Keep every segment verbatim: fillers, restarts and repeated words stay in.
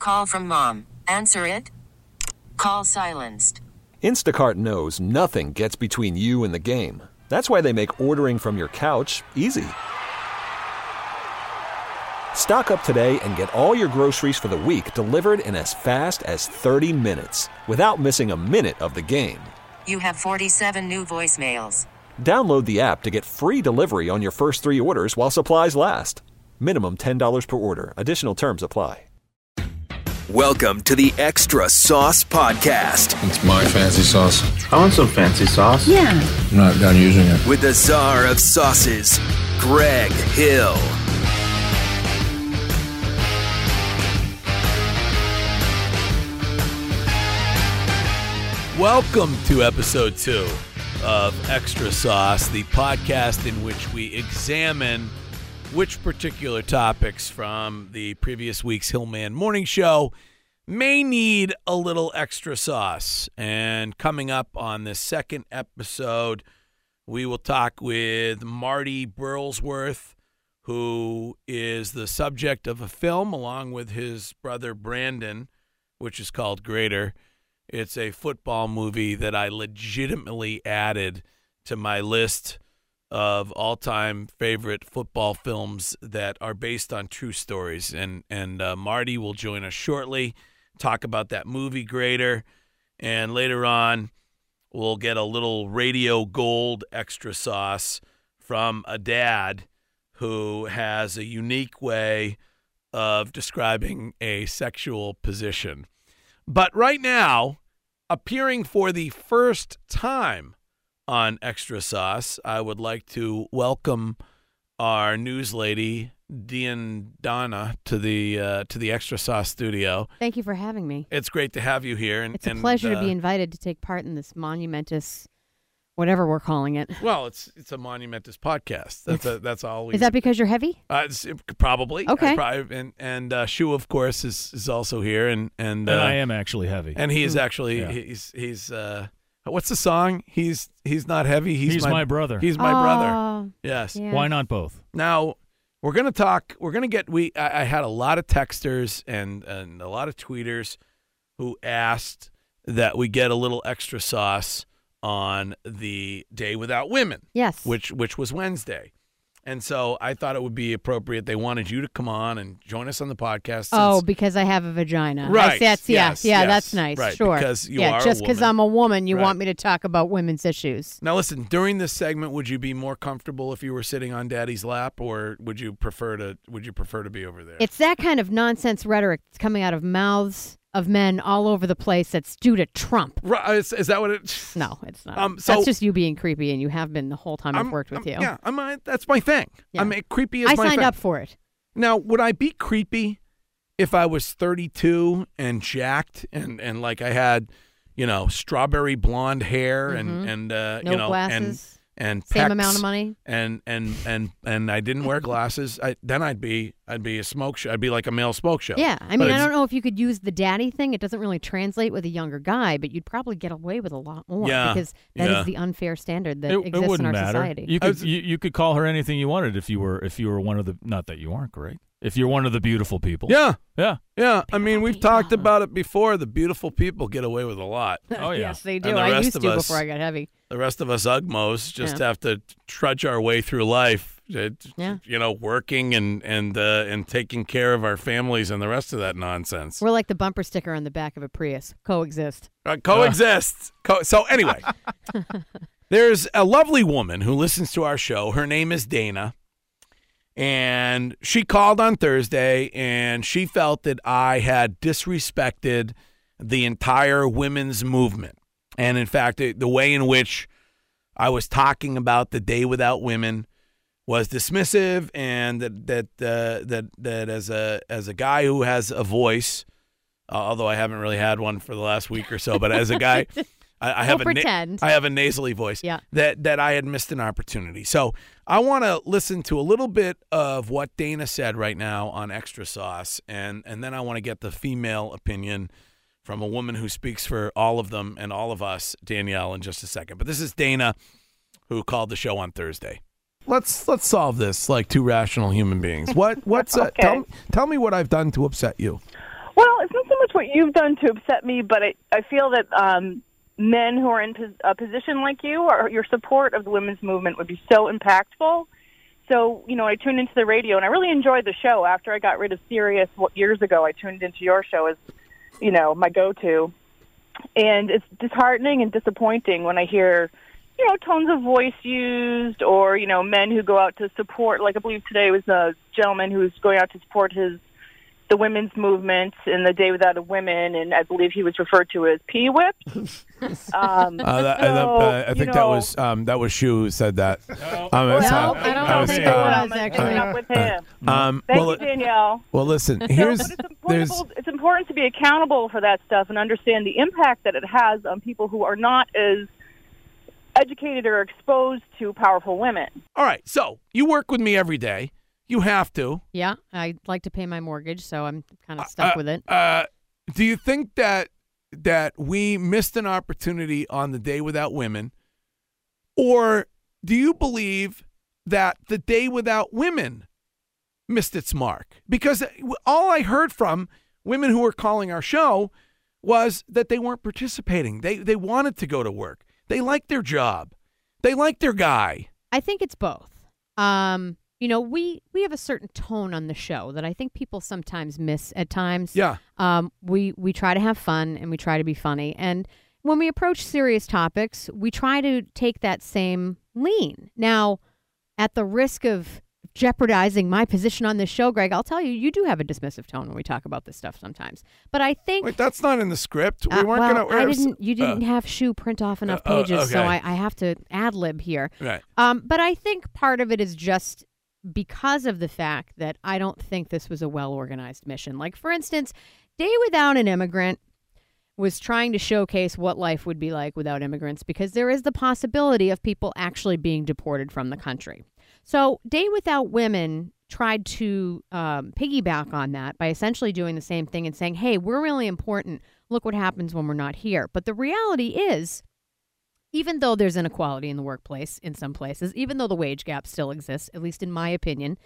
Call from mom. Answer it. Call silenced. Instacart knows nothing gets between you and the game. That's why they make ordering from your couch easy. Stock up today and get all your groceries for the week delivered in as fast as thirty minutes without missing a minute of the game. You have forty-seven new voicemails. Download the app to get free delivery on your first three orders while supplies last. Minimum ten dollars per order. Additional terms apply. Welcome to the Extra Sauce Podcast. It's my fancy sauce. I want some fancy sauce. Yeah. I'm not done using it. With the czar of sauces, Greg Hill. Welcome to episode two of Extra Sauce, the podcast in which we examine which particular topics from the previous week's Hillman Morning Show may need a little extra sauce. And coming up on this second episode, we will talk with Marty Burlsworth, who is the subject of a film along with his brother Brandon, which is called Greater. It's a football movie that I legitimately added to my list of all-time favorite football films that are based on true stories. And and uh, Marty will join us shortly, talk about that movie Greater. And later on, we'll get a little radio gold extra sauce from a dad who has a unique way of describing a sexual position. But right now, appearing for the first time on Extra Sauce, I would like to welcome our news lady, Dean Donna, to the uh, to the Extra Sauce studio. Thank you for having me. It's great to have you here. And, it's a and, pleasure uh, to be invited to take part in this monumentous, whatever we're calling it. Well, it's it's a monumentous podcast. That's a, that's all. We, Is that because you're heavy? Uh, it's, it, probably. Okay. I probably, and and uh, Shu, of course, is, is also here, and and, uh, and I am actually heavy. And he is actually yeah. he's he's. Uh, What's the song? He's he's not heavy. He's, he's my, my brother. He's my oh, brother. Yes. Yeah. Why not both? Now we're gonna talk. We're gonna get. We I, I had a lot of texters and and a lot of tweeters who asked that we get a little extra sauce on the Day Without Women. Yes. Which which was Wednesday. And so I thought it would be appropriate. They wanted you to come on and join us on the podcast. Oh, because I have a vagina. Right. I, that's, yes, yeah, yeah, yes, that's nice. right, Sure. Because you yeah, are just because I'm a woman, you right. want me to talk about women's issues. Now, listen, during this segment, would you be more comfortable if you were sitting on Daddy's lap, or would you prefer to would you prefer to be over there? It's that kind of nonsense rhetoric that's coming out of mouths of men all over the place that's due to Trump. Right, is, is that what it? No, it's not. Um, so, that's just you being creepy, and you have been the whole time I'm, I've worked with I'm, you. Yeah, I'm, uh, that's my thing. Yeah. I mean, creepy is I my signed thing. up for it. Now, would I be creepy if I was thirty-two and jacked and, and like I had, you know, strawberry blonde hair and Mhm. and uh, No you know glasses. and and Same pecs amount of money. and and and and I didn't wear glasses. I, then I'd be I'd be a smoke show. I'd be like a male smoke show. Yeah, I But mean, I it's- don't know if you could use the daddy thing. It doesn't really translate with a younger guy, but you'd probably get away with a lot more Yeah, because that is yeah. the unfair standard that It, exists it wouldn't in our matter. society. You could you, you could call her anything you wanted if you were if you were one of the not that you aren't great. If you're one of the beautiful people. Yeah, Yeah. yeah. I mean, we've talked about it before. The beautiful people get away with a lot. Oh yeah. Yes, they do. the I rest used of to us- before I got heavy. The rest of us Ugmos just Yeah. have to trudge our way through life. uh, Yeah. You know, working and and uh, and taking care of our families and the rest of that nonsense. We're like the bumper sticker on the back of a Prius. Coexist. Uh, coexist. Co- so anyway, there's a lovely woman who listens to our show. Her name is Dana. And she called on Thursday, and she felt that I had disrespected the entire women's movement. And in fact, the the way in which I was talking about the Day Without Women was dismissive, and that that uh, that that as a as a guy who has a voice, uh, although I haven't really had one for the last week or so, but as a guy, I, I have Don't a na- pretend. I have a nasally voice. Yeah. That that I had missed an opportunity. So I want to listen to a little bit of what Dana said right now on Extra Sauce, and and then I want to get the female opinion from a woman who speaks for all of them and all of us, Danielle, in just a second. But this is Dana, who called the show on Thursday. Let's let's solve this like two rational human beings. What what's uh, Okay. tell tell me what I've done to upset you. Well, it's what you've done to upset me, but I, I feel that um, men who are in pos- a position like you, or your support of the women's movement would be so impactful. So, you know, I tuned into the radio, and I really enjoyed the show. After I got rid of Sirius years ago, I tuned into your show as, you know, my go-to. And it's disheartening and disappointing when I hear, you know, tones of voice used, or, you know, men who go out to support, like I believe today was a gentleman who was going out to support his the women's movement in the Day Without a Women, and I believe he was referred to as P-whipped. Um, uh, that, so, uh, I think know, that was um, that was Shu who said that. No, um, well, uh, I don't I was, think uh, it was, actually. Up with him. Um, Thank well, you, Danielle. Well, listen, here's so, but it's there's important, it's important to be accountable for that stuff and understand the impact that it has on people who are not as educated or exposed to powerful women. All right, so you work with me every day. You have to. Yeah, I like to pay my mortgage, so I'm kind of stuck uh, with it. Uh, do you think that that we missed an opportunity on the Day Without Women, or do you believe that the Day Without Women missed its mark? Because all I heard from women who were calling our show was that they weren't participating. They they wanted to go to work. They liked their job. They liked their guy. I think it's both. Um, you know, we, we have a certain tone on the show that I think people sometimes miss at times. Yeah. Um, we, we try to have fun and we try to be funny. And when we approach serious topics, we try to take that same lean. Now, at the risk of jeopardizing my position on this show, Greg, I'll tell you, you do have a dismissive tone when we talk about this stuff sometimes. But I think... Wait, that's not in the script. We uh, weren't well, going to... I didn't. You didn't uh, have Shu print off enough uh, uh, pages, so okay. I, I have to ad-lib here. Right. Um, but I think part of it is just because of the fact that I don't think this was a well-organized mission. Like, for instance, Day Without an Immigrant was trying to showcase what life would be like without immigrants, because there is the possibility of people actually being deported from the country. So Day Without Women tried to um, piggyback on that by essentially doing the same thing and saying, hey, we're really important. Look what happens when we're not here. But the reality is, even though there's inequality in the workplace in some places, even though the wage gap still exists, at least in my opinion,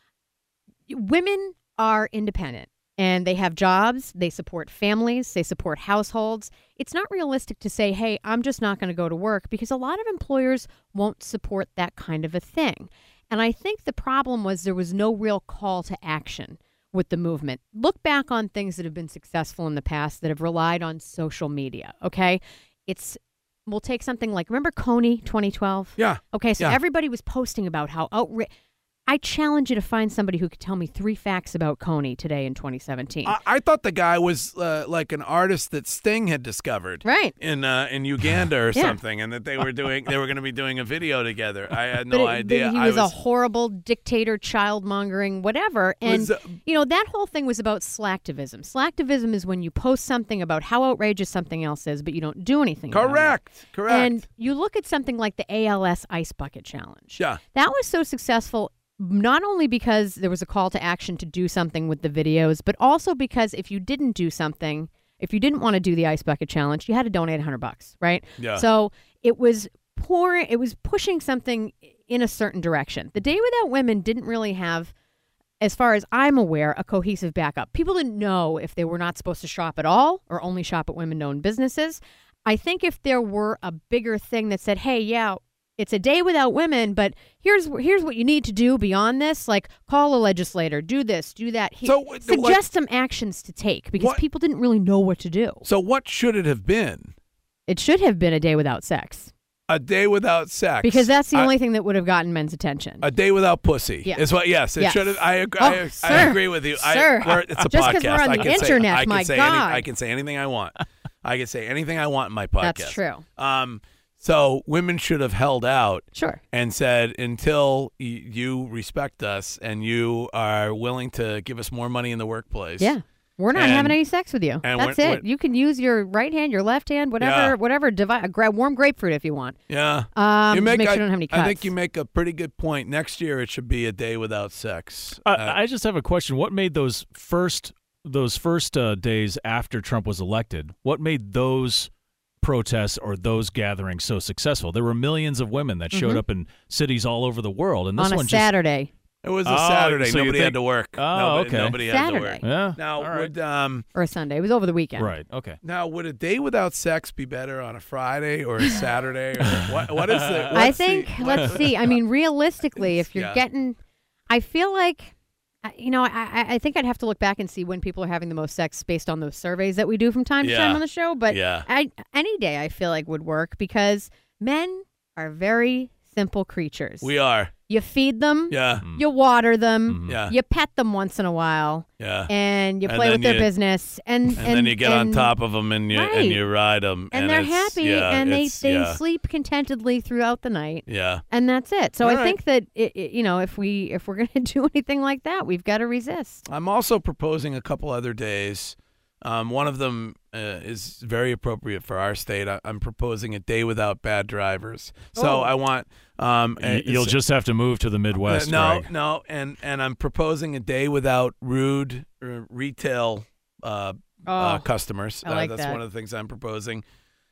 women are independent. And they have jobs, they support families, they support households. It's not realistic to say, hey, I'm just not going to go to work, because a lot of employers won't support that kind of a thing. And I think the problem was there was no real call to action with the movement. Look back on things that have been successful in the past that have relied on social media, okay? It's, we'll take something like, remember Coney twenty twelve? Yeah. Okay, so yeah. everybody was posting about how outrageous. I challenge you to find somebody who could tell me three facts about Coney today in twenty seventeen. I, I thought the guy was uh, like an artist that Sting had discovered, right, in uh, in Uganda or yeah. something, and that they were doing they were going to be doing a video together. I had but no it, idea. He I was, was a horrible dictator, child mongering, whatever. And was, uh, you know, that whole thing was about slacktivism. Slacktivism is when you post something about how outrageous something else is, but you don't do anything. Correct. About it. Correct. And you look at something like the A L S Ice Bucket Challenge. Yeah. That was so successful. Not only because there was a call to action to do something with the videos, but also because if you didn't do something, if you didn't want to do the Ice Bucket Challenge, you had to donate a hundred bucks, right? Yeah. So it was pouring, it was pushing something in a certain direction. The Day Without Women didn't really have, as far as I'm aware, a cohesive backup. People didn't know if they were not supposed to shop at all or only shop at women-owned businesses. I think if there were a bigger thing that said, hey, yeah, it's a day without women, but here's here's what you need to do beyond this. Like, call a legislator, do this, do that. He, so, suggest what, some actions to take, because what, people didn't really know what to do. So what should it have been? It should have been a day without sex. A day without sex. Because that's the I, only thing that would have gotten men's attention. A day without pussy. Yeah. Is what, yes, it yes. should have. I, agree, oh, I, sir, I agree with you. Sir, I, it's a just podcast. because we're on I the can internet, say, I my can say God. Any, I can say anything I want. I can say anything I want in my podcast. That's true. Um, So women should have held out, sure, and said, until y- you respect us and you are willing to give us more money in the workplace. Yeah, we're not and, having any sex with you. That's when, it. when, you can use your right hand, your left hand, whatever, yeah. whatever. Devi- gra- warm grapefruit if you want. Yeah. Um, you make, make sure I, you don't have any cuts. I think you make a pretty good point. Next year, it should be a day without sex. Uh, uh, I just have a question. What made those first those first uh, days after Trump was elected? What made those protests or those gatherings so successful? There were millions of women that showed mm-hmm. up in cities all over the world, and this on a one Saturday. It was a Oh, Saturday. so you nobody had think- to work. Oh, nobody, okay. Nobody had to work. Saturday. Yeah. Now, all right. would um, Or a Sunday. It was over the weekend. Right. Okay. now would a day without sex be better on a Friday or a Saturday? Or what? What is the? I what's the- think, let's see. I mean, realistically, if you're Yeah. getting, I feel like, I- you know, I, I- I think I'd have to look back and see when people are having the most sex based on those surveys that we do from time to Yeah. time on the show. But Yeah. I, any day I feel like would work because men are very simple creatures. We are. You feed them, Yeah. you water them, Yeah. you pet them once in a while, Yeah. and you And play then with their you- business, and And, then you get on and- top of them and you Right. and you ride them, and, they're it's- happy, yeah, and they it's- they yeah. sleep contentedly throughout the night. Yeah. And that's it. So All I right. think that it, it, you know, if we if we're going to do anything like that, we've got to resist. I'm also proposing a couple other days. Um, one of them uh, is very appropriate for our state. I, I'm proposing a day without bad drivers. So Oh. I want. Um, Y- a- You'll s- just have to move to the Midwest. Uh, no, Greg. no, and and I'm proposing a day without rude uh, retail uh, uh, Oh, customers. I like uh, that's that. one of the things I'm proposing.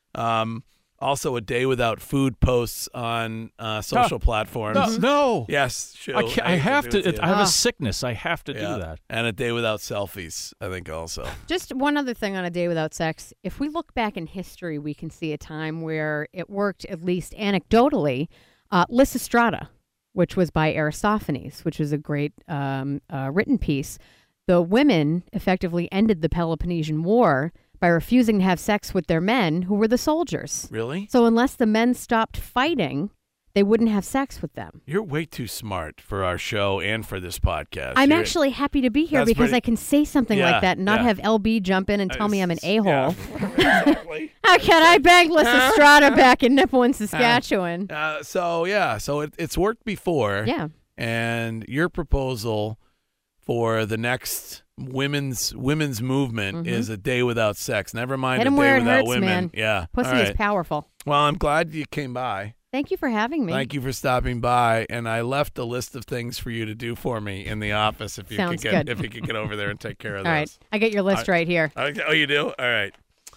Um, also, a day without food posts on uh, social platforms. No, no. Yes, sure. I, can't, I have to. It, I have Ah. a sickness. I have to Yeah. do that. And a day without selfies, I think also. Just one other thing on a day without sex. If we look back in history, we can see a time where it worked, at least anecdotally. Uh, Lysistrata, which was by Aristophanes, which was a great um, uh, written piece. The women effectively ended the Peloponnesian War by refusing to have sex with their men, who were the soldiers. Really? So unless the men stopped fighting, they wouldn't have sex with them. You're way too smart for our show and for this podcast. I'm You're- actually happy to be here That's because pretty- I can say something Yeah, like that and not yeah. have L B jump in and tell me I'm an a-hole. Yeah. Exactly. How can I bang Lysistrata back in Nipawin, Saskatchewan? Uh, so yeah, so it, it's worked before. Yeah. And your proposal for the next women's women's movement Mhm. is a day without sex. Never mind Hit a 'em day where it without hurts, women. man. Yeah. Pussy All is right. powerful. Well, I'm glad you came by. Thank you for having me. Thank you for stopping by, and I left a list of things for you to do for me in the office if you Sounds could get good. if you could get over there and take care of All those. right. I get your list All right here. Okay. Oh, you do? All right.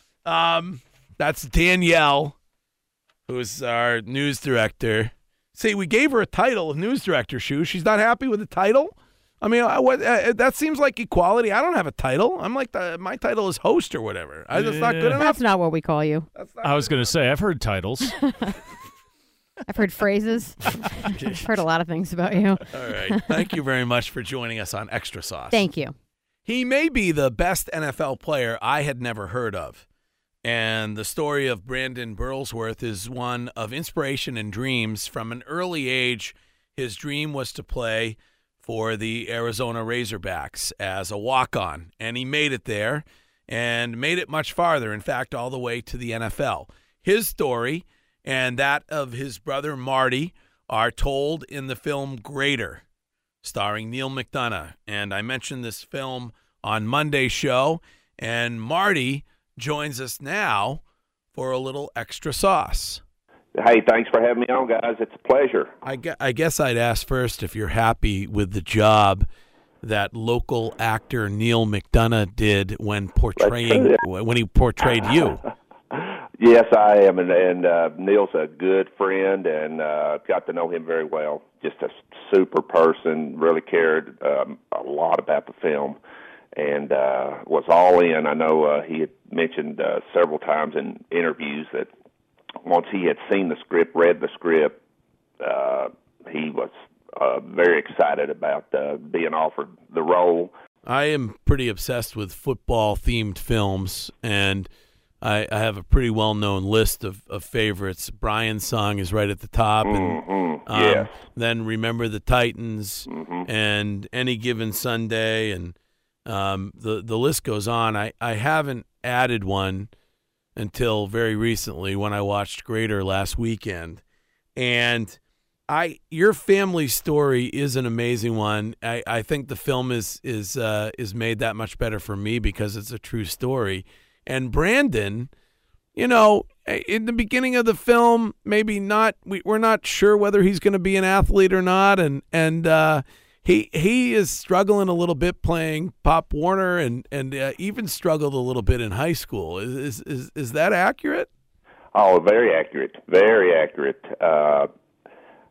Um, that's Danielle, who's our news director. See, we gave her a title of news director, Shu. She's not happy with the title. I mean, I, what, uh, that seems like equality. I don't have a title. I'm like the my title is host or whatever. I, that's not good Yeah. enough. That's not what we call you. That's not I was good going to say I've heard titles. I've heard phrases. I've heard a lot of things about you. All right. Thank you very much for joining us on Extra Sauce. Thank you. He may be the best N F L player I had never heard of. And the story of Brandon Burlsworth is one of inspiration and dreams. From an early age, his dream was to play for the Arizona Razorbacks as a walk-on. And he made it there and made it much farther, in fact, all the way to the N F L. His story and that of his brother Marty are told in the film Greater, starring Neil McDonough. And I mentioned this film on Monday's show, and Marty joins us now for a little extra sauce. Hey, thanks for having me on, guys. It's a pleasure. I, gue- I guess I'd ask first if you're happy with the job that local actor Neil McDonough did when portraying when he portrayed you. Yes, I am, and, and uh, Neil's a good friend, and uh, got to know him very well. Just a super person, really cared um, a lot about the film, and uh, was all in. I know uh, he had mentioned uh, several times in interviews that once he had seen the script, read the script, uh, he was uh, very excited about uh, being offered the role. I am pretty obsessed with football-themed films, and I, I have a pretty well-known list of, of favorites. Brian's Song is right at the top, and Mm-hmm. um, Yes. then Remember the Titans, Mm-hmm. and Any Given Sunday, and um, the the list goes on. I, I haven't added one until very recently when I watched Greater last weekend, and I your family story is an amazing one. I, I think the film is is uh, is made that much better for me because it's a true story. And Brandon, you know, in the beginning of the film, maybe not. We, we're not sure whether he's going to be an athlete or not, and and uh, he he is struggling a little bit playing Pop Warner, and and uh, even struggled a little bit in high school. Is is is, is that accurate? Oh, very accurate, very accurate. Uh,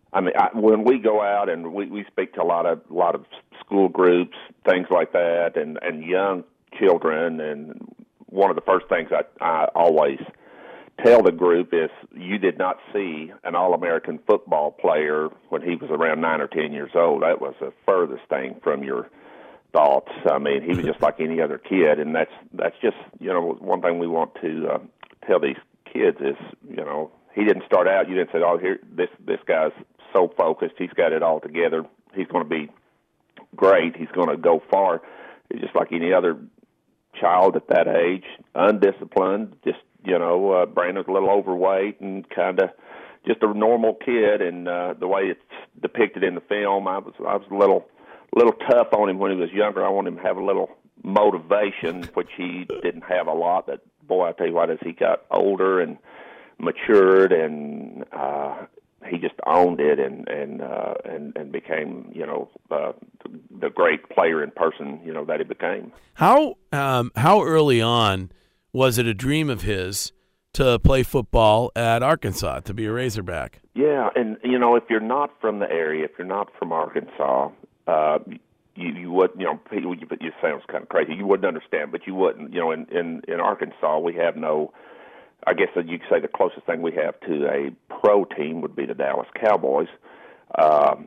I mean, I, when we go out and we, we speak to a lot of lot of school groups, things like that, and, and young children, and one of the first things I, I always tell the group is you did not see an All-American football player when he was around nine or ten years old. That was the furthest thing from your thoughts. I mean, he was just like any other kid, and that's that's just, you know, one thing we want to uh, tell these kids is, you know, he didn't start out, you didn't say, oh, here, this this guy's so focused, he's got it all together, he's going to be great, he's going to go far. He's just like any other child at that age, undisciplined, just, you know, uh, Brandon's a little overweight and kind of just a normal kid, and uh, the way it's depicted in the film, I was I was a little little tough on him when he was younger. I wanted him to have a little motivation, which he didn't have a lot, but boy, I tell you what, as he got older and matured, and uh, he just owned it, and and uh, and and became, you know, uh, the great player in person, you know, that he became. How um, how early on was it a dream of his to play football at Arkansas, to be a Razorback? Yeah, and you know, if you're not from the area, if you're not from Arkansas, uh, you you would, you know, people, you, it sounds kind of crazy. You wouldn't understand, but you wouldn't. You know, in in, in Arkansas, we have no. I guess you could say the closest thing we have to a pro team would be the Dallas Cowboys. Um,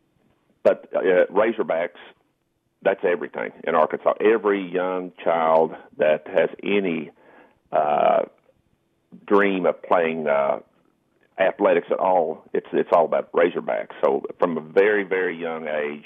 but uh, Razorbacks, that's everything in Arkansas. Every young child that has any uh, dream of playing uh, athletics at all, it's it's all about Razorbacks. So from a very, very young age,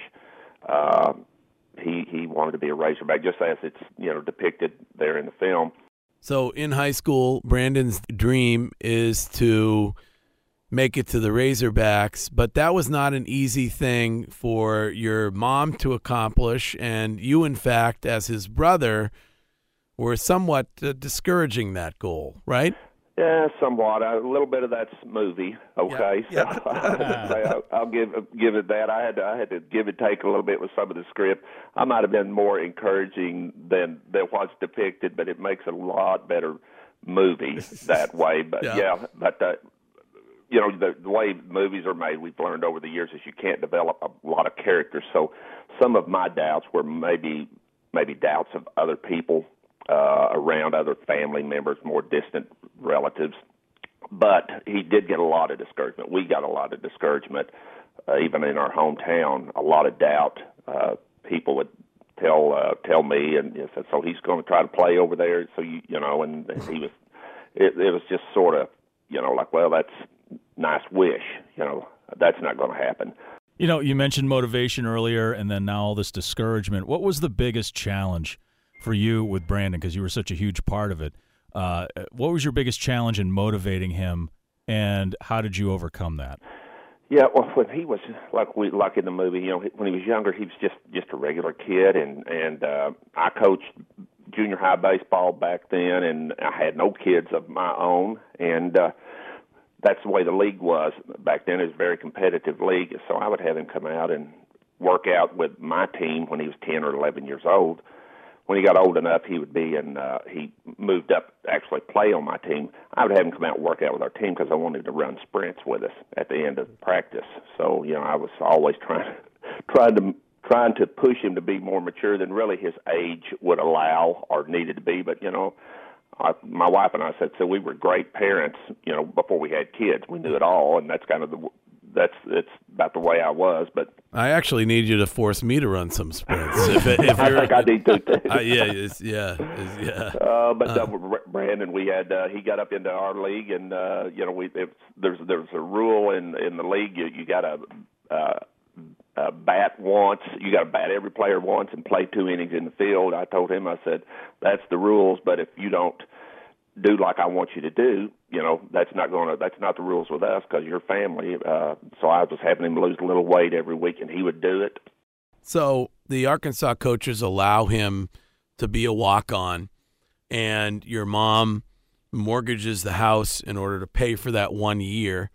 uh, he he wanted to be a Razorback, just as it's, you know, depicted there in the film. So in high school, Brandon's dream is to make it to the Razorbacks, but that was not an easy thing for your mom to accomplish, and you, in fact, as his brother, were somewhat uh, discouraging that goal, right? Yeah, somewhat. A little bit of that's movie, okay. Yeah, so yeah. I'll, I'll give give it that. I had to, I had to give and take a little bit with some of the script. I might have been more encouraging than than what's depicted, but it makes a lot better movie that way. But yeah, yeah but uh, you know, the, the way movies are made, we've learned over the years is you can't develop a lot of characters. So some of my doubts were maybe maybe doubts of other people. Uh, around other family members, more distant relatives. But he did get a lot of discouragement. We got a lot of discouragement, uh, even in our hometown, a lot of doubt. Uh, people would tell uh, tell me, and you know, said, so he's going to try to play over there. So, you you know, and, and he was, it, it was just sort of, you know, like, well, that's a nice wish. You know, that's not going to happen. You know, you mentioned motivation earlier, and then now all this discouragement. What was the biggest challenge for you with Brandon, because you were such a huge part of it? Uh, what was your biggest challenge in motivating him, and how did you overcome that? Yeah, well, when he was like we like in the movie, you know, when he was younger, he was just just a regular kid, and and uh, I coached junior high baseball back then, and I had no kids of my own, and uh, that's the way the league was back then. It was a very competitive league, so I would have him come out and work out with my team when he was ten or eleven years old. When he got old enough, he would be, and uh, he moved up to actually play on my team. I would have him come out and work out with our team because I wanted to run sprints with us at the end of practice. So, you know, I was always trying, trying to trying to push him to be more mature than really his age would allow or needed to be. But, you know, I, my wife and I said, so we were great parents, you know, before we had kids. We knew it all, and that's kind of the that's it's about the way I was. But I actually need you to force me to run some sprints. If, if I think I need to. Too. uh, yeah, it's, yeah, it's, yeah. Uh, but uh, uh, Brandon, we had uh, he got up into our league, and uh, you know, we it, there's there's a rule in in the league. You you got to uh, uh, bat once. You got to bat every player once and play two innings in the field. I told him, I said, that's the rules. But if you don't do like I want you to do, you know, that's not going to, that's not the rules with us because you're family. Uh, so I was having him lose a little weight every week, and he would do it. So the Arkansas coaches allow him to be a walk-on, and your mom mortgages the house in order to pay for that one year.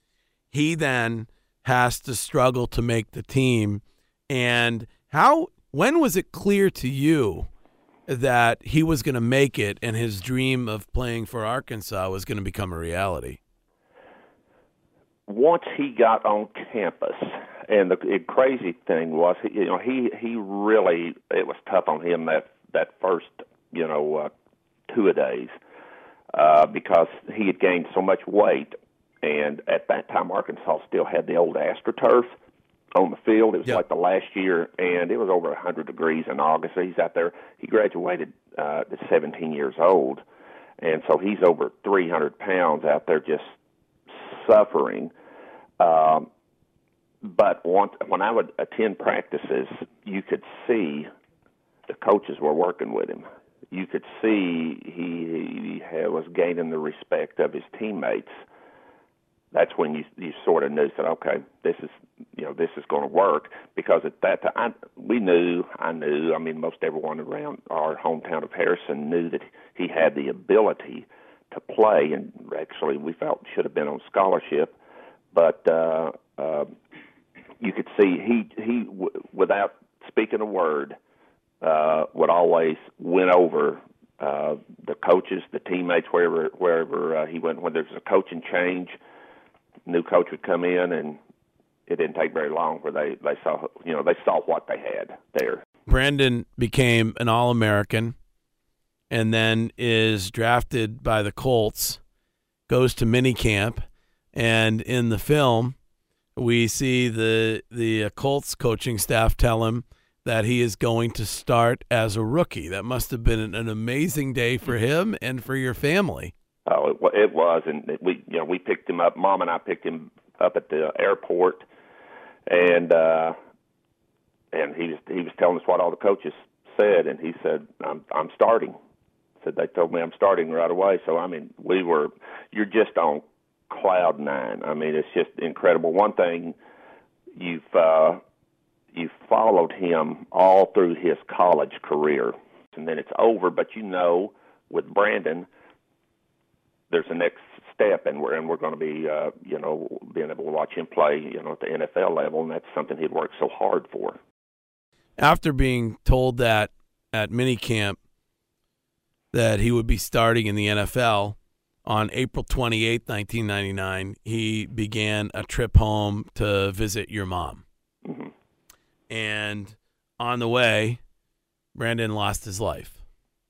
He then has to struggle to make the team. And how, when was it clear to you that he was going to make it and his dream of playing for Arkansas was going to become a reality? once he got on campus, and the, the crazy thing was, you know, he he really, it was tough on him that that first, you know, uh, two a days uh, because he had gained so much weight, and at that time Arkansas still had the old AstroTurf on the field. It was yep. like the last year, and it was over one hundred degrees in August. So he's out there. He graduated uh, at seventeen years old, and so he's over three hundred pounds out there just suffering. Um, but once, when I would attend practices, you could see the coaches were working with him. You could see he, he had, was gaining the respect of his teammates. That's when you you sort of knew that, okay, this is you know this is going to work, because at that time I, we knew I knew I mean most everyone around our hometown of Harrison knew that he had the ability to play, and actually we felt should have been on scholarship, but uh, uh, you could see he he w- without speaking a word uh, would always win over uh, the coaches, the teammates, wherever wherever uh, he went. When there's a coaching change, new coach would come in, and it didn't take very long where they, they saw you know they saw what they had there. Brandon became an All-American, and then is drafted by the Colts, goes to minicamp, and in the film, we see the the Colts coaching staff tell him that he is going to start as a rookie. That must have been an, an amazing day for him and for your family. Oh, it, it was, and we, you know, we picked him up. Mom and I picked him up at the airport, and uh, and he was he was telling us what all the coaches said, and he said, "I'm I'm starting." Said they told me I'm starting right away. So I mean, we were, you're just on cloud nine. I mean, it's just incredible. One thing, you've uh, you've followed him all through his college career, and then it's over. But you know, with Brandon, there's a next step, and we're and we're going to be, uh, you know, being able to watch him play, you know, at the N F L level, and that's something he'd worked so hard for. After being told that at minicamp that he would be starting in the N F L on April twenty-eighth, nineteen ninety-nine, he began a trip home to visit your mom. Mm-hmm. And on the way, Brandon lost his life.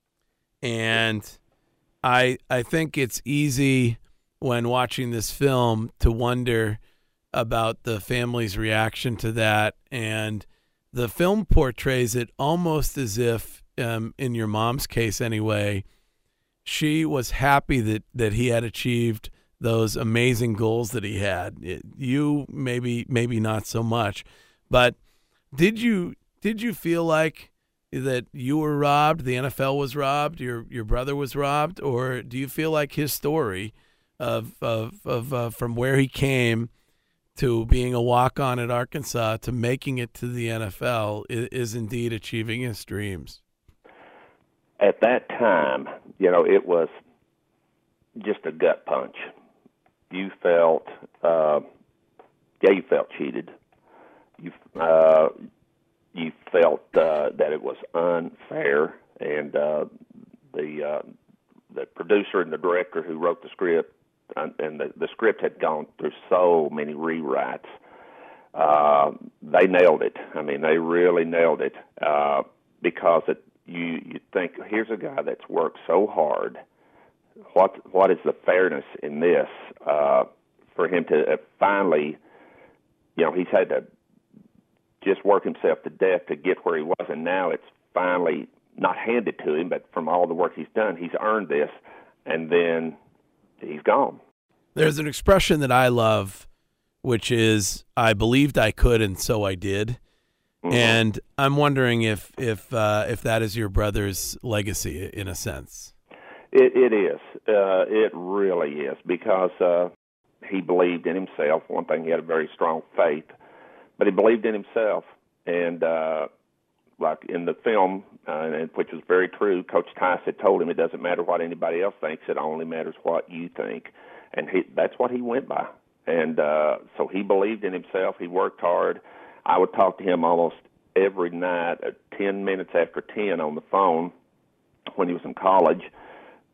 And I I think it's easy when watching this film to wonder about the family's reaction to that. And the film portrays it almost as if, um, in your mom's case anyway, she was happy that, that he had achieved those amazing goals that he had. It, you maybe maybe not so much, but did you did you feel like that you were robbed, the N F L was robbed, your your brother was robbed, or do you feel like his story of of of uh, from where he came to being a walk-on at Arkansas to making it to the N F L is, is indeed achieving his dreams? At that time, you know, it was just a gut punch. You felt, uh, yeah, you felt cheated. You uh, you felt uh, that it was unfair, and uh, the uh, the producer and the director who wrote the script, and, and the, the script had gone through so many rewrites. Uh, they nailed it. I mean, they really nailed it uh, because it. You you think, here's a guy that's worked so hard. What what is the fairness in this uh, for him to uh, finally, you know, he's had to just work himself to death to get where he was, and now it's finally not handed to him, but from all the work he's done, he's earned this, and then he's gone. There's an expression that I love, which is, I believed I could, and so I did. Mm-hmm. And I'm wondering if if uh, if that is your brother's legacy, in a sense. It, it is. Uh, it really is, because uh, he believed in himself. One thing, he had a very strong faith, but he believed in himself. And uh, like in the film, uh, which was very true, Coach Tice had told him it doesn't matter what anybody else thinks; it only matters what you think. And he, that's what he went by. And uh, so he believed in himself. He worked hard. I would talk to him almost every night at ten minutes after ten on the phone when he was in college,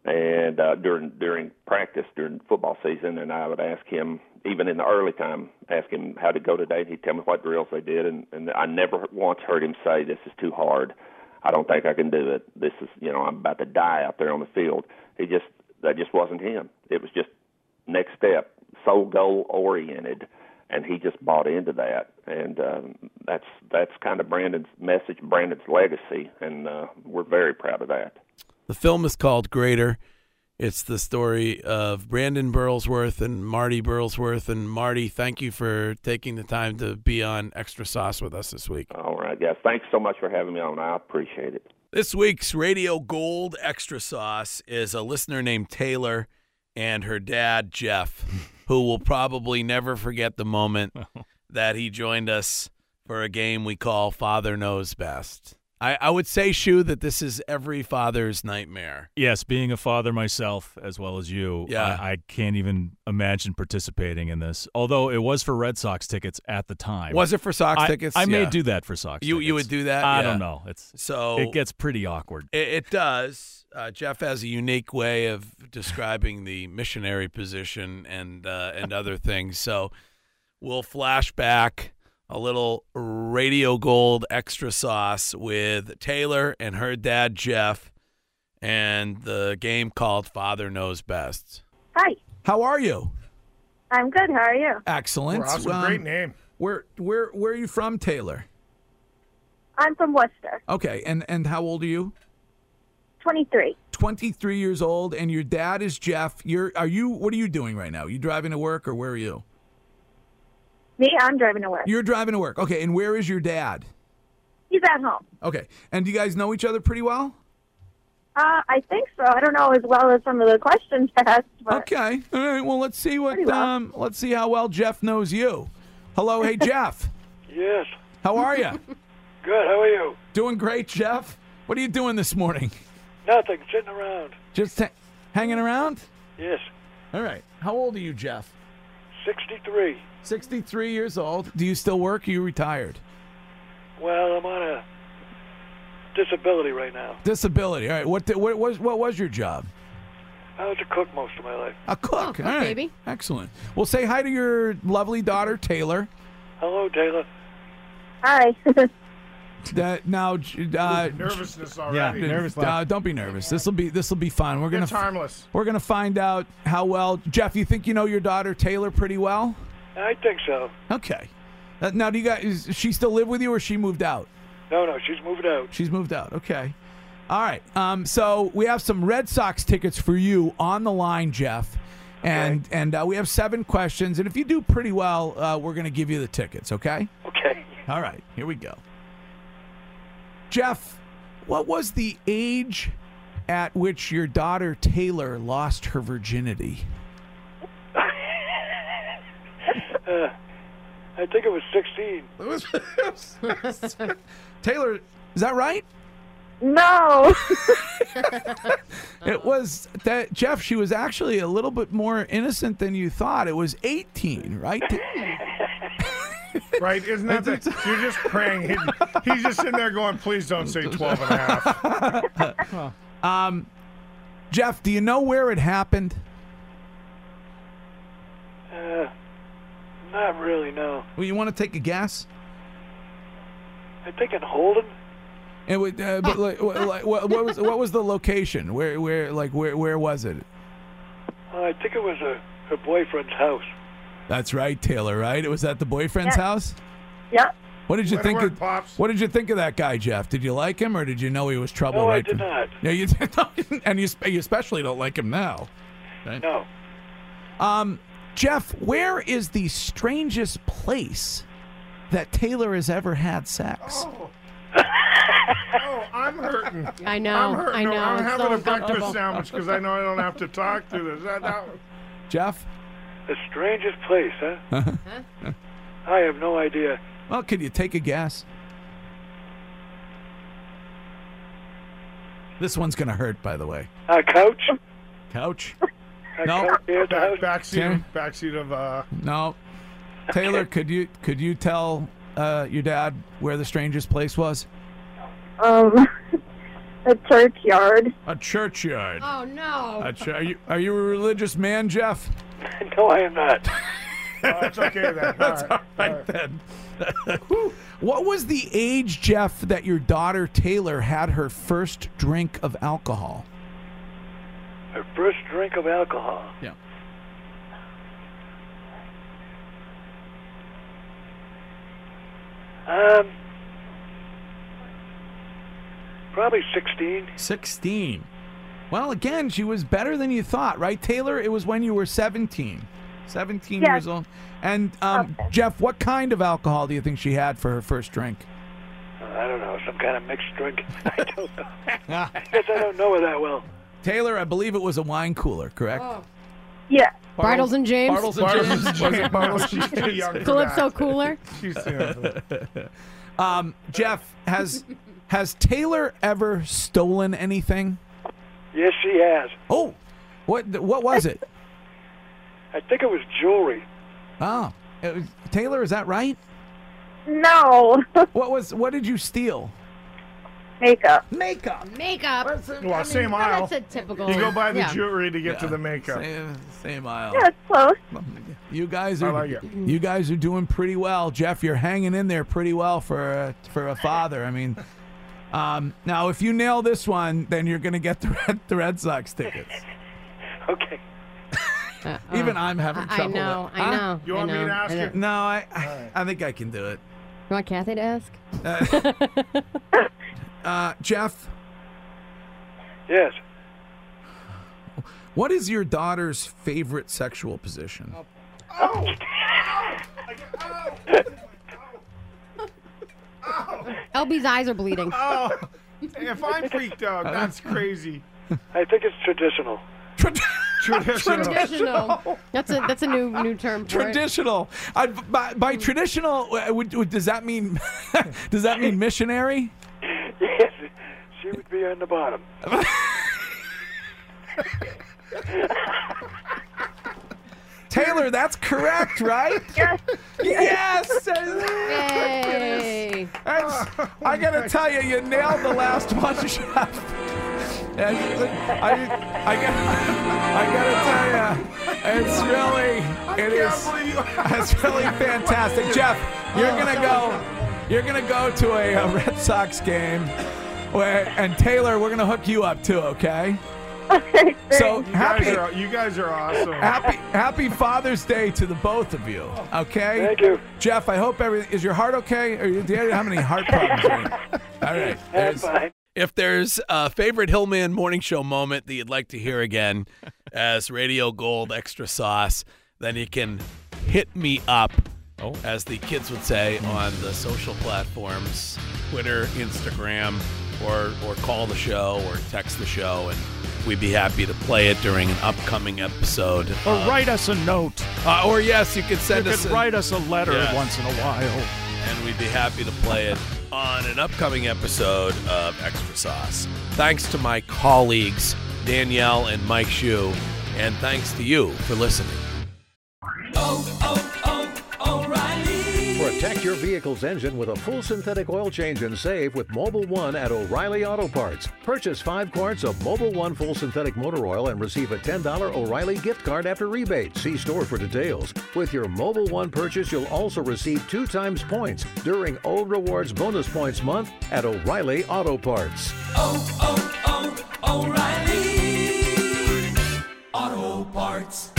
and uh, during during practice during football season, and I would ask him, even in the early time, ask him how to go today, and he'd tell me what drills they did, and, and I never once heard him say, "This is too hard. I don't think I can do it. This is, you know, I'm about to die out there on the field." He just that just wasn't him. It was just next step, so goal oriented, and he just bought into that, and um, that's that's kind of Brandon's message, Brandon's legacy, and uh, we're very proud of that. The film is called Greater. It's the story of Brandon Burlsworth and Marty Burlsworth. And Marty, thank you for taking the time to be on Extra Sauce with us this week. All right, guys. Thanks so much for having me on. I appreciate it. This week's Radio Gold Extra Sauce is a listener named Taylor and her dad, Jeff, who will probably never forget the moment that he joined us for a game we call Father Knows Best. I, I would say, Shu, that this is every father's nightmare. Yes, being a father myself as well as you, yeah. I, I can't even imagine participating in this. Although it was for Red Sox tickets at the time. Was it for Sox I, tickets? I yeah. may do that for Sox you, tickets. You would do that? I yeah. don't know. It's so It gets pretty awkward. It, it does. Uh, Jeff has a unique way of describing the missionary position and uh, and other things. So we'll flash back a little Radio Gold Extra Sauce with Taylor and her dad, Jeff, and the game called Father Knows Best. Hi. How are you? I'm good. How are you? Excellent. We're awesome. Um, Great name. Where where where are you from, Taylor? I'm from Worcester. Okay, and, and how old are you? twenty-three. twenty-three years old, and your dad is Jeff. You're are you what are you doing right now? Are you driving to work, or where are you? Me, I'm driving to work. You're driving to work. Okay, and where is your dad? He's at home. Okay, and do you guys know each other pretty well? Uh, I think so. I don't know as well as some of the questions asked. But Okay. All right. Well, let's see what Pretty well. um let's see how well Jeff knows you. Hello, hey Jeff. Yes. How are you? Good. How are you? Doing great, Jeff. What are you doing this morning? Nothing. Sitting around. Just ha- hanging around? Yes. All right. How old are you, Jeff? sixty-three. sixty-three years old. Do you still work? Or are you retired? Well, I'm on a disability right now. Disability. All right. What did, what was what was your job? I was a cook most of my life. A cook. Oh, All right. baby. Excellent. Well, say hi to your lovely daughter, Taylor. Hello, Taylor. Hi. Uh, now, uh, Nervousness already. Yeah, nervous. uh, don't be nervous. This will be this will be fun. We're gonna It's harmless. we're gonna find out how well, Jeff. You think you know your daughter Taylor pretty well? I think so. Okay. Uh, now, do you guys? Does she still live with you, or she moved out? No, no, she's moved out. She's moved out. Okay. All right. Um. So we have some Red Sox tickets for you on the line, Jeff, and and uh, we have seven questions. And if you do pretty well, uh, we're gonna give you the tickets. Okay. Okay. All right. Here we go. Jeff, what was the age at which your daughter Taylor lost her virginity? uh, I think it was sixteen. Taylor, is that right? No. It was that, Jeff, she was actually a little bit more innocent than you thought. It was eighteen, right? Right? Isn't that the, you're just praying. He, he's just sitting there going, please don't say twelve and a half. um, Jeff, do you know where it happened? Uh, not really, no. Well, you want to take a guess? I think in Holden. It would, uh, but like, what, like, what, what was what was the location? Where where like where where was it? Uh, I think it was a, her boyfriend's house. That's right, Taylor. Right? It was at the boyfriend's Yeah. house. Yeah. What did you Way to think? work, Of, Pops. what did you think of that guy, Jeff? Did you like him, or did you know he was trouble? No, I right did from- not. Yeah, you did not, and you, sp- you especially don't like him now. Right? No. Um, Jeff, where is the strangest place that Taylor has ever had sex? Oh. Oh, I'm hurting. I know. I'm hurting. I No, know. I'm It's having so a breakfast uncomfortable. sandwich because I know I don't have to talk through this. That, that, Jeff? The strangest place, huh? I have no idea. Well, could you take a guess? This one's going to hurt, by the way. A couch? Couch? A No. couch here at the house? back, backseat, backseat of. Uh, No. Taylor, could you could you tell uh, your dad where the strangest place was? Um. A churchyard. A churchyard. Oh, no. A ch- are, you, are you a religious man, Jeff? No, I am not. Oh, that's okay then. That's All right. all right, then. What was the age, Jeff, that your daughter Taylor had her first drink of alcohol? Her first drink of alcohol. Yeah. Um, probably sixteen. sixteen. Well, again, she was better than you thought, right, Taylor? It was when you were seventeen. seventeen Yes. years old. And, um, Jeff, what kind of alcohol do you think she had for her first drink? Uh, I don't know, some kind of mixed drink. I don't know. I guess I don't know her that well. Taylor, I believe it was a wine cooler, correct? Oh. Yeah. Bartles and James? Bartles and Bartles James. and Was it James. Bartles She's and too James? young for Calypso that. Cooler? She's too young for that. Um, Jeff, has has Taylor ever stolen anything? Yes, she has. Oh, what what was it? I think it was jewelry. Oh, it was, Taylor, is that right? No. What was? What did you steal? Makeup. Makeup. Makeup. Well, same aisle. That's a typical. You go buy the yeah. jewelry to get Yeah. to the makeup. Same, same aisle. Yeah, it's close. You guys I are like it. you guys are doing pretty well, Jeff. You're hanging in there pretty well for a, for a father. I mean, um, now if you nail this one, then you're gonna get the Red, the Red Sox tickets. Okay. Uh, Even uh, I'm having I- trouble. I know. with- I Huh? know. You want I me know, to ask I know. you? No, I I, right. I think I can do it. You want Kathy to ask? Uh, uh, Jeff, Yes. what is your daughter's favorite sexual position? Oh! L B's eyes are bleeding. Oh! If I'm freaked out, that's crazy. I think it's traditional. Traditional. Traditional. That's a that's a new new term for it. Traditional. I, by, by traditional, uh, would, would, does that mean does that mean missionary? Yes, she would be on the bottom. Taylor, that's correct, right? Yes. Yes. Hey. That's, I gotta tell you, you nailed the last one, Jeff. And I, I, got, I gotta tell you, it's really, it is, it's really fantastic, Jeff. You're gonna go, you're gonna go to a, a Red Sox game, where, and Taylor, we're gonna hook you up too, okay? Okay, So You happy, guys, are, you guys are awesome. happy, happy Father's Day to the both of you, okay? Thank you. Jeff, I hope everything, is your heart okay? Or do you have any heart problems? Or anything? All right. That's there's- fine. If there's a favorite Hillman Morning Show moment that you'd like to hear again as Radio Gold Extra Sauce, then you can hit me up, Oh. as the kids would say, on the social platforms, Twitter, Instagram, or or call the show or text the show, and we'd be happy to play it during an upcoming episode. Or of- write us a note. uh, or yes, you could You send us could a- write us a letter Yes. once in a while. and we'd be happy to play it on an upcoming episode of Extra Sauce. Thanks to my colleagues, Danielle and Mike Shue, and thanks to you for listening. Protect your vehicle's engine with a full synthetic oil change and save with Mobile One at O'Reilly Auto Parts. Purchase five quarts of Mobile One full synthetic motor oil and receive a ten dollars O'Reilly gift card after rebate. See store for details. With your Mobile One purchase, you'll also receive two times points during O Rewards Bonus Points Month at O'Reilly Auto Parts. Oh, oh, oh, O'Reilly Auto Parts.